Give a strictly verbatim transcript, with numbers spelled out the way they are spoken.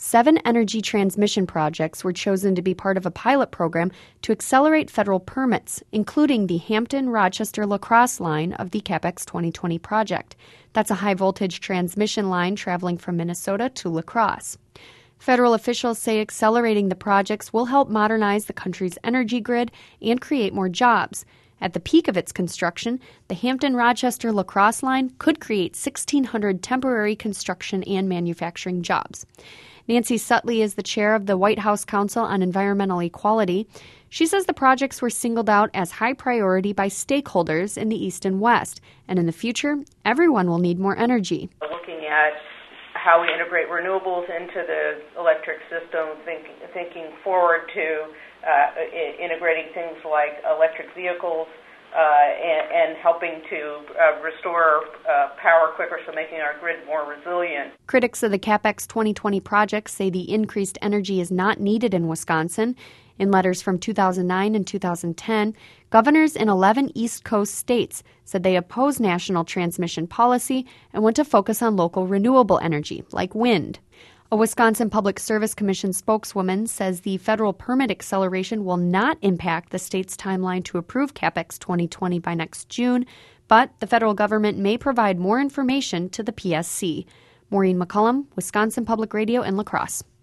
Seven energy transmission projects were chosen to be part of a pilot program to accelerate federal permits, including the Hampton-Rochester-La Crosse line of the CapEx twenty twenty project. That's a high-voltage transmission line traveling from Minnesota to La Crosse. Federal officials say accelerating the projects will help modernize the country's energy grid and create more jobs. At the peak of its construction, the Hampton-Rochester-La Crosse line could create sixteen hundred temporary construction and manufacturing jobs. Nancy Sutley is the chair of the White House Council on Environmental Equality. She says the projects were singled out as high priority by stakeholders in the East and West, and in the future, everyone will need more energy. Looking at how we integrate renewables into the electric system, think, thinking forward to uh, integrating things like electric vehicles, Uh, and, and helping to uh, restore uh, power quicker, so making our grid more resilient. Critics of the CapEx twenty twenty project say the increased energy is not needed in Wisconsin. In letters from two thousand nine and two thousand ten, governors in eleven East Coast states said they oppose national transmission policy and want to focus on local renewable energy, like wind. A Wisconsin Public Service Commission spokeswoman says the federal permit acceleration will not impact the state's timeline to approve CapEx twenty twenty by next June, but the federal government may provide more information to the P S C. Maureen McCullum, Wisconsin Public Radio in La Crosse.